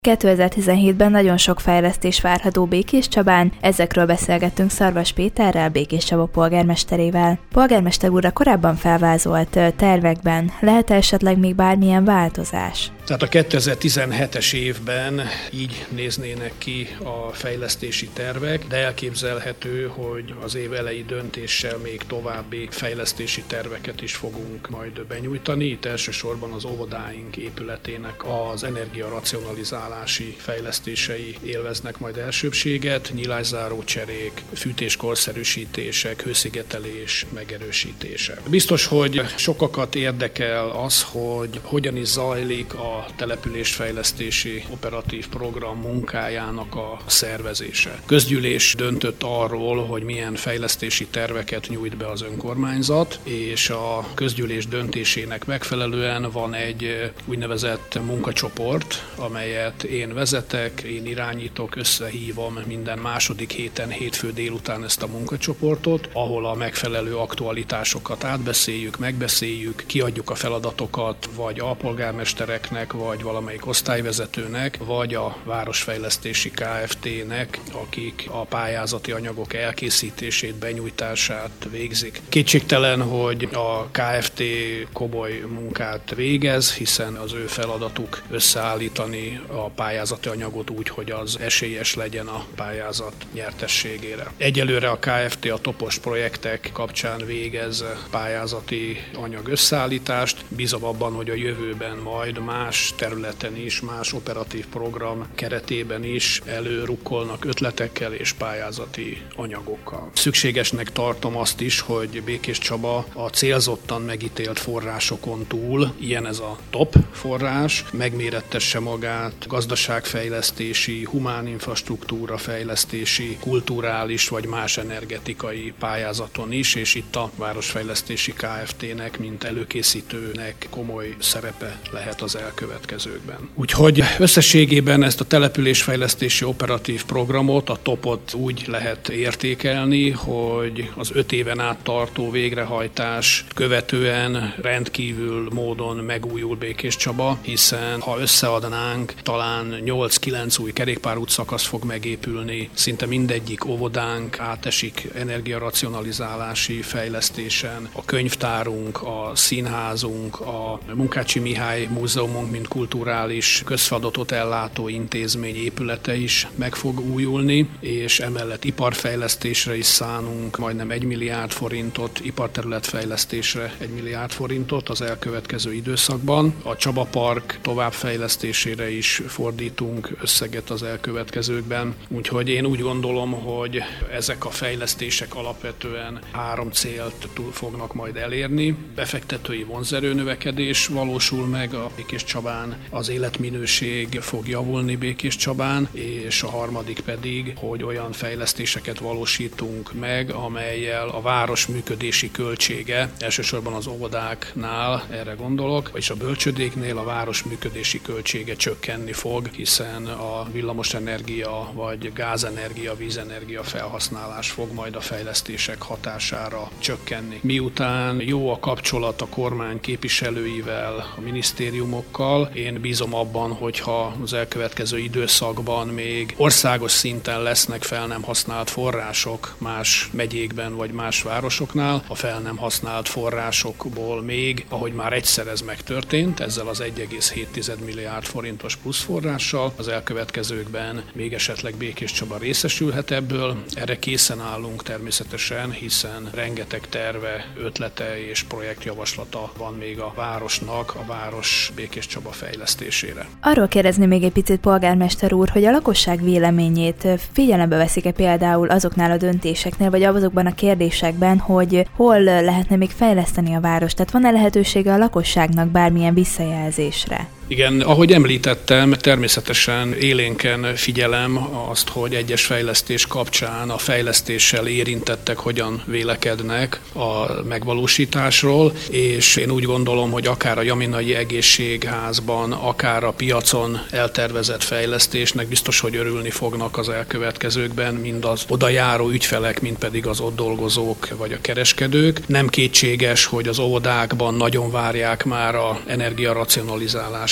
2017-ben nagyon sok fejlesztés várható Békéscsabán, ezekről beszélgettünk Szarvas Péterrel, Békéscsaba polgármesterével. Polgármester úr, korábban felvázolt tervekben lehet esetleg még bármilyen változás? Tehát a 2017-es évben így néznének ki a fejlesztési tervek, de elképzelhető, hogy az év elejé döntéssel még további fejlesztési terveket is fogunk majd benyújtani. Itt elsősorban az óvodáink épületének az energiaracionalizálási fejlesztései élveznek majd elsőbséget, nyilászáró cserék, fűtéskorszerűsítések, hőszigetelés megerősítése. Biztos, hogy sokakat érdekel az, hogy hogyan is zajlik a településfejlesztési operatív program munkájának a szervezése. Közgyűlés döntött arról, hogy milyen fejlesztési terveket nyújt be az önkormányzat, és a közgyűlés döntésének megfelelően van egy úgynevezett munkacsoport, amelyet én vezetek, én irányítok, összehívom minden második héten, hétfő délután ezt a munkacsoportot, ahol a megfelelő aktualitásokat átbeszéljük, megbeszéljük, kiadjuk a feladatokat, vagy a polgármestereknek, vagy valamelyik osztályvezetőnek, vagy a Városfejlesztési Kft-nek, akik a pályázati anyagok elkészítését, benyújtását végzik. Kétségtelen, hogy a Kft. Komoly munkát végez, hiszen az ő feladatuk összeállítani a pályázati anyagot úgy, hogy az esélyes legyen a pályázat nyertességére. Egyelőre a Kft. A topos projektek kapcsán végez pályázati anyag összeállítást. Bízom abban, hogy a jövőben majd más területen is, más operatív program keretében is előrukkolnak ötletekkel és pályázati anyagokkal. Szükségesnek tartom azt is, hogy Békéscsaba a célzottan megítélt forrásokon túl, ilyen ez a top forrás, megmérettesse magát gazdaságfejlesztési, humán infrastruktúra fejlesztési, kulturális vagy más energetikai pályázaton is, és itt a Városfejlesztési Kft-nek, mint előkészítőnek komoly szerepe lehet az elkövetkezőkben. Úgyhogy összességében ezt a településfejlesztési operatív programot, a topot úgy lehet értékelni, hogy az 5 éven át tartó végrehajtás követően rendkívül módon megújul Békéscsaba, hiszen ha összeadnánk, talán 8-9 új kerékpárút szakasz fog megépülni, szinte mindegyik óvodánk átesik energiaracionalizálási fejlesztésen, a könyvtárunk, a színházunk, a Munkácsi Mihály múzeumunk, mint kulturális közfeladatot ellátó intézmény épülete is meg fog újulni, és emellett iparfejlesztésre is szánunk majdnem 1 milliárd forintot, iparterületfejlesztésre 1 milliárd forintot az elkövetkező időszakban. A Csaba Park továbbfejlesztésére is fordítunk összeget az elkövetkezőkben. Úgyhogy én úgy gondolom, hogy ezek a fejlesztések alapvetően 3 célt fognak majd elérni. Befektetői vonzerő növekedés valósul meg a Békéscsabán, az életminőség fog javulni Békéscsabán, és a harmadik pedig, hogy olyan fejlesztéseket valósítunk meg, amellyel a város működési költsége, elsősorban az óvodáknál, erre gondolok, és a bölcsődéknél a város működési költsége csökkenni fog, hiszen a villamosenergia vagy gázenergia, vízenergia felhasználás fog majd a fejlesztések hatására csökkenni. Miután jó a kapcsolat a kormány képviselőivel, a minisztériumokkal, én bízom abban, hogyha az elkövetkező időszakban még országos szinten lesznek fel nem használt források más megyékben vagy más városoknál, a fel nem használt forrásokból még, ahogy már egyszer ez megtörtént, ezzel az 1,7 milliárd forintos plusz forrással, az elkövetkezőkben még esetleg Békéscsaba részesülhet ebből. Erre készen állunk természetesen, hiszen rengeteg terve, ötlete és projektjavaslata van még a városnak, a város Békéscsaba fejlesztésére. Arról kérdezni még egy picit, polgármester úr, hogy a lakosság véleményét figyelembe veszik-e például azoknál a döntéseknél, vagy azokban a kérdésekben, hogy hol lehetne még fejleszteni a várost? Tehát van-e lehetősége a lakosságnak bármilyen visszajelzésre? Igen, ahogy említettem, természetesen élénken figyelem azt, hogy egyes fejlesztés kapcsán a fejlesztéssel érintettek hogyan vélekednek a megvalósításról, és én úgy gondolom, hogy akár a Jaminai Egészségházban, akár a piacon eltervezett fejlesztésnek biztos, hogy örülni fognak az elkövetkezőkben, mind az oda járó ügyfelek, mind pedig az ott dolgozók vagy a kereskedők. Nem kétséges, hogy az óvodákban nagyon várják már a energiaracionalizálási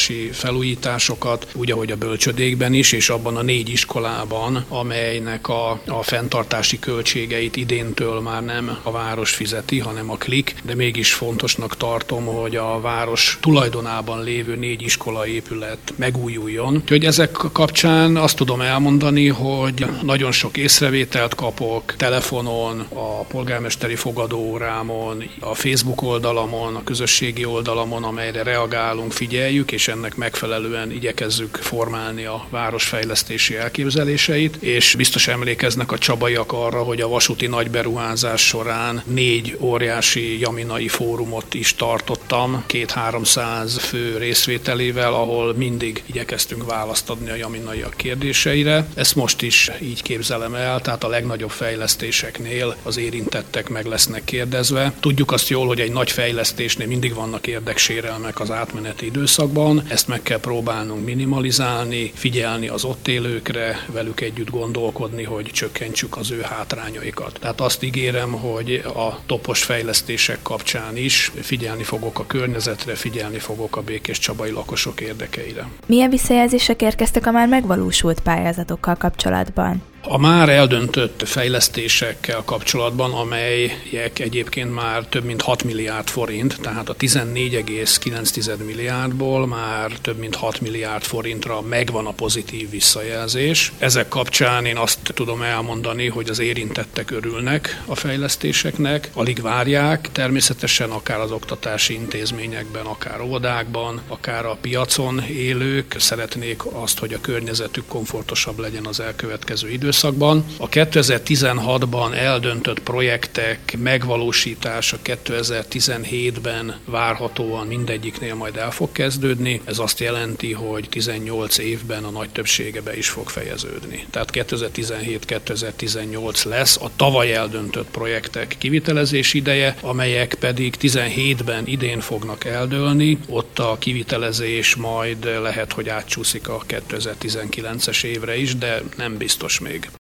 óriási felújításokat, úgy, ahogy a bölcsödékben is, és abban a 4 iskolában, amelynek a fenntartási költségeit idéntől már nem a város fizeti, hanem a KLIK, de mégis fontosnak tartom, hogy a város tulajdonában lévő 4 iskolaépület megújuljon. Úgyhogy ezek kapcsán azt tudom elmondani, hogy nagyon sok észrevételt kapok telefonon, a polgármesteri fogadóórámon, a Facebook oldalamon, a közösségi oldalamon, amelyre reagálunk, figyeljük, és ennek megfelelően igyekezzük formálni a városfejlesztési elképzeléseit, és biztos emlékeznek a csabaiak arra, hogy a vasúti nagyberuházás során 4 óriási jaminai fórumot is tartottam, 200-300 fő részvételével, ahol mindig igyekeztünk választ adni a jaminaiak kérdéseire. Ezt most is így képzelem el, tehát a legnagyobb fejlesztéseknél az érintettek meg lesznek kérdezve. Tudjuk azt jól, hogy egy nagy fejlesztésnél mindig vannak érdeksérelmek az átmeneti időszakban, ezt meg kell próbálnunk minimalizálni, figyelni az ott élőkre, velük együtt gondolkodni, hogy csökkentsük az ő hátrányaikat. Tehát azt ígérem, hogy a topos fejlesztések kapcsán is figyelni fogok a környezetre, figyelni fogok a békéscsabai lakosok érdekeire. Milyen visszajelzések érkeztek a már megvalósult pályázatokkal kapcsolatban? A már eldöntött fejlesztésekkel kapcsolatban, amelyek egyébként már több mint 6 milliárd forint, tehát a 14,9 milliárdból már több mint 6 milliárd forintra megvan a pozitív visszajelzés. Ezek kapcsán én azt tudom elmondani, hogy az érintettek örülnek a fejlesztéseknek, alig várják, természetesen akár az oktatási intézményekben, akár óvodákban, akár a piacon élők szeretnék azt, hogy a környezetük komfortosabb legyen az elkövetkező időszakban. A 2016-ban eldöntött projektek megvalósítása 2017-ben várhatóan mindegyiknél majd el fog kezdődni. Ez azt jelenti, hogy 18 évben a nagy többsége be is fog fejeződni. Tehát 2017-2018 lesz a tavaly eldöntött projektek kivitelezés ideje, amelyek pedig 17-ben idén fognak eldőlni. Ott a kivitelezés majd lehet, hogy átcsúszik a 2019-es évre is, de nem biztos még.